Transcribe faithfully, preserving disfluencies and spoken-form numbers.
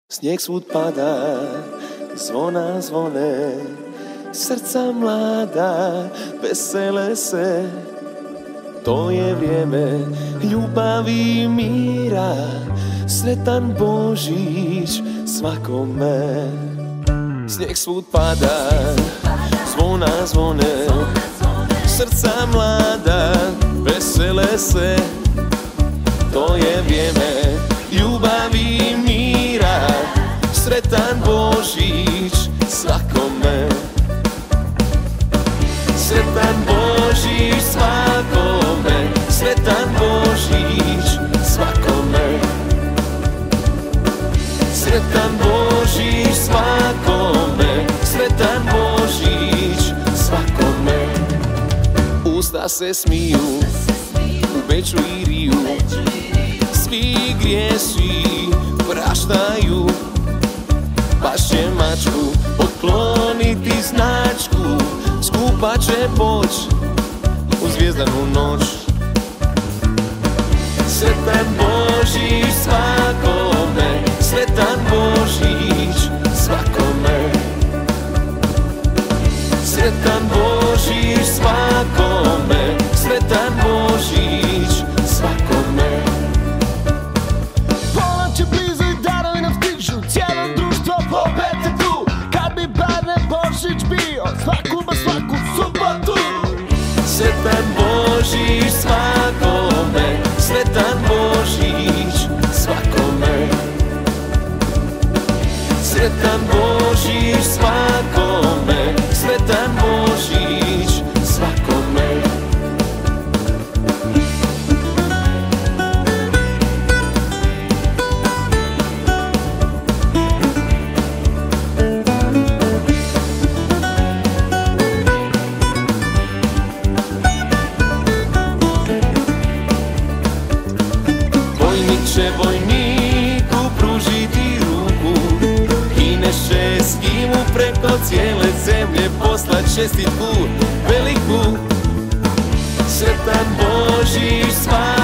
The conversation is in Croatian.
Snijeg svud pada, zvona zvone, srca mlada vesele se. To je vrijeme ljubavi i mira, sretan Božić svakome. Snijeg svud pada, zvona zvone, srca mlada vesele se. To je vrijeme ljubavi i mira, sretan Božić svakome. Sretan Božić svakome, sretan Božić svakome. Sretan Božić svakome, sretan Božić svakome. Usta se smiju, u Beču i Riju, svi grijesi praštaju. Baš će mačku pokloniti značku, skupa će poć u zvijezdanu noć. Sretan Božić svakome, sretan Božić svakome. Sretan Božić svakome, sretan Božić svakome. Pola će blizu i darovi nam stižu, cijelo društvo opet je tu. Kad bi bar ne Božić bio, svaku ba svaku subotu. Sretan Božić svakome, sretan Božić svakome. Sretan Božić svakome, sretan Božić svakome. Vojnik će vojniku pružiti ruku, kineše skimu preko cijele zemlje, poslat čestitku veliku. Sretan Božić svakome.